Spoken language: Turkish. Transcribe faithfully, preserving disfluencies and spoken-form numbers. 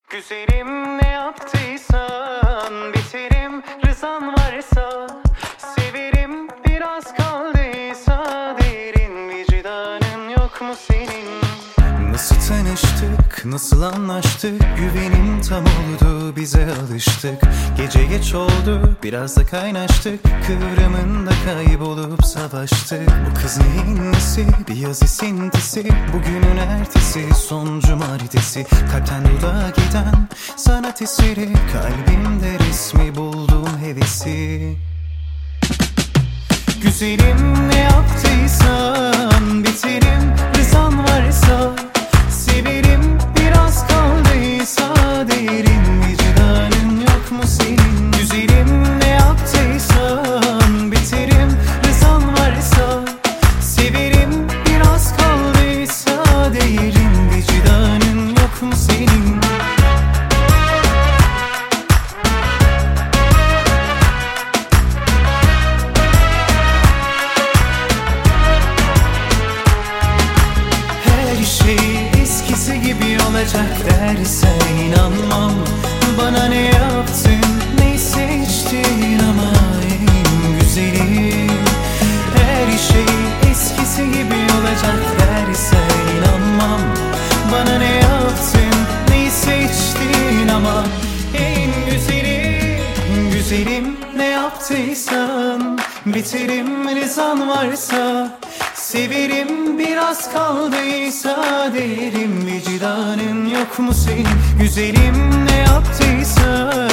Güzelim ne yaptıysan biterim, rızan varsa severim, biraz kaldıysa derin vicdanın yok mu senin? Nasıl tanıştık, nasıl anlaştık, güvenim tam oldu, bize alıştık. Gece geç oldu, biraz da kaynaştık, kıvrımında kaybolup savaştık. Bu kız neyin nesi, bir yaz esintisi, bugünün ertesi, son cumartesi. Kalpten dudağa giden sanat eseri, kalbimde resmi buldum hevesi. Güzelim ne yaptıysan biterim, rızan varsa severim, biraz kaldıysa derin vicdanın yok mu senin? Güzelim ne yaptıysan biterim, rızan varsa severim, biraz kaldıysa derin vicdanın yok mu senin? Eskisi gibi olacak dersen inanmam. Bana ne yaptın, ne seçtin ama en güzeli. Her şey eskisi gibi olacak dersen inanmam. Bana ne yaptın, ne seçtin ama en güzeli. Güzelim ne yaptıysan biterim, rızan varsa severim, biraz kaldıysa derin vicdanın yok mu senin? Güzelim ne yaptıysan